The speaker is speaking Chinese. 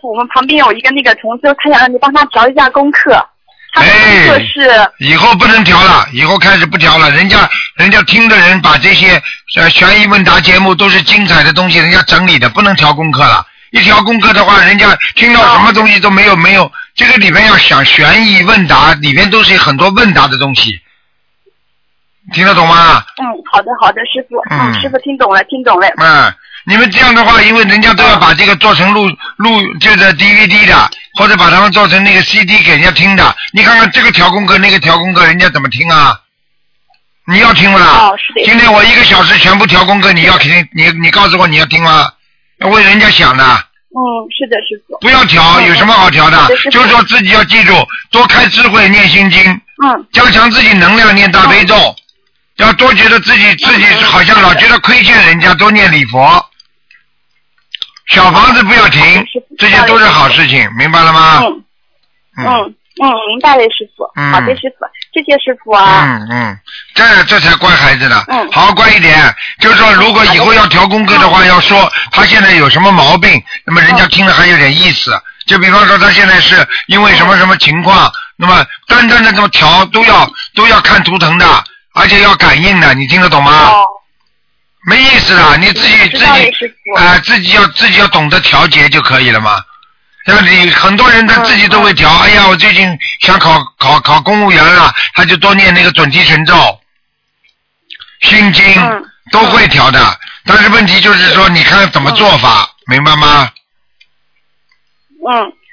傅，我们旁边有一个那个同修，他想让你帮他调一下功课。他的功课是。 以后不能调了，以后开始不调了。人家听的人把这些悬疑问答节目都是精彩的东西，人家整理的，不能调功课了。一调功课的话，人家听到什么东西都没有。这个里面要想悬疑问答，里面都是很多问答的东西。听得懂吗？ 好的，师傅。师傅听懂了。 你们这样的话，因为人家都要把这个做成录这个 DVD 的，或者把他们做成那个 CD 给人家听的。你看看这个调功课，那个调功课，人家怎么听啊？你要听不啦？今天我1个小时全部调功课，你要听？你告诉我你要听吗？要为人家想的。 是的，师傅。 不要调，有什么好调的？就是说自己要记住，多开智慧，念心经。加强自己能量，念大悲咒。要多觉得自己好像老觉得亏欠人家，多念礼佛。小房子不要停，这些都是好事情，明白了吗？ 明白了，师傅。好的，师傅，谢谢师傅啊。 这才乖孩子呢。好好乖一点。就是说，如果以后要调功课的话，要说他现在有什么毛病，那么人家听了还有点意思。就比方说他现在是因为什么什么情况，那么单单的这么调都要看图腾的，而且要感应的，你听得懂吗？没意思的，你自己要懂得调节就可以了嘛。像你很多人他自己都会调，哎呀，我最近想考公务员了，他就多念那个准提神咒、心经，都会调的。但是问题就是说，你看怎么做法，明白吗？